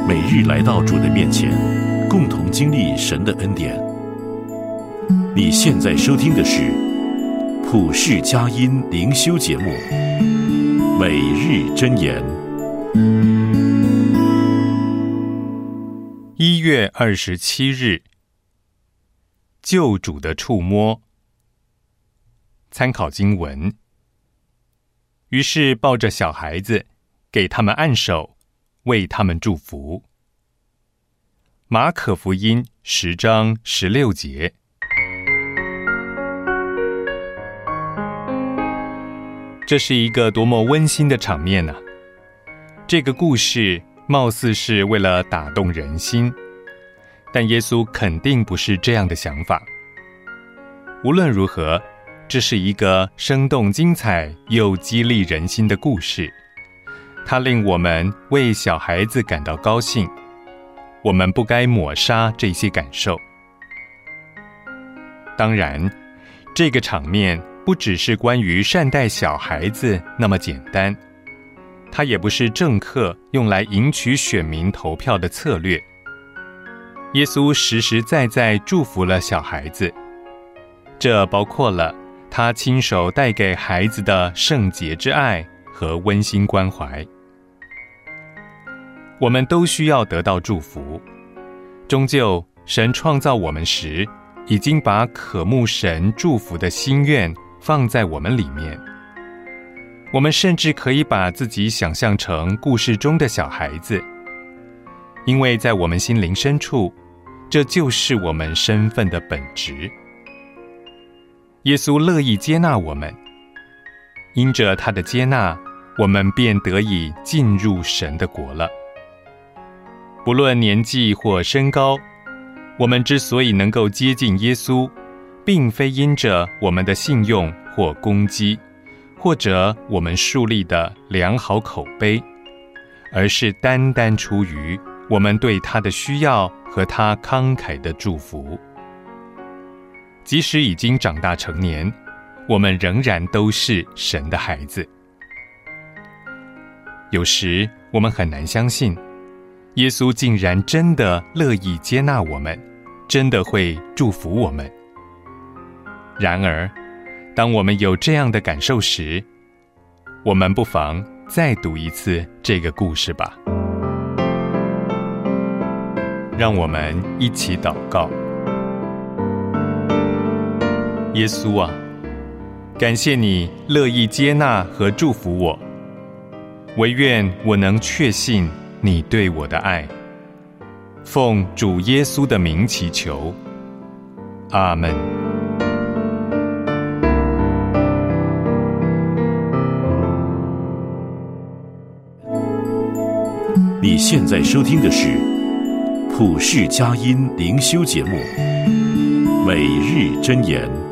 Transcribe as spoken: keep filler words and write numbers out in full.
每日来到主的面前，共同经历神的恩典。你现在收听的是普世佳音灵修节目《每日箴言》。 一月二十七日，救主的触摸。参考经文。于是抱着小孩子，给他们按手，为他们祝福。马可福音十章十六节。这是一个多么温馨的场面啊！这个故事貌似是为了打动人心，但耶稣肯定不是这样的想法。无论如何，这是一个生动精彩又激励人心的故事，它令我们为小孩子感到高兴。我们不该抹杀这些感受。当然，这个场面不只是关于善待小孩子那么简单，它也不是政客用来赢取选民投票的策略。耶稣实实在在祝福了小孩子，这包括了他亲手带给孩子的圣洁之爱和温馨关怀。我们都需要得到祝福，终究神创造我们时，已经把渴慕神祝福的心愿放在我们里面。我们甚至可以把自己想象成故事中的小孩子，因为在我们心灵深处，这就是我们身份的本质。耶稣乐意接纳我们，因着他的接纳，我们便得以进入神的国了。不论年纪或身高，我们之所以能够接近耶稣，并非因着我们的信用或功绩，或者我们树立的良好口碑，而是单单出于我们对他的需要和他慷慨的祝福。即使已经长大成年，我们仍然都是神的孩子。有时我们很难相信，耶稣竟然真的乐意接纳我们，真的会祝福我们。然而，当我们有这样的感受时，我们不妨再读一次这个故事吧。让我们一起祷告。耶稣啊，感谢你乐意接纳和祝福我，唯愿我能确信你对我的爱。奉主耶稣的名祈求，阿们。 你现在收听的是普世佳音灵修节目《每日箴言》。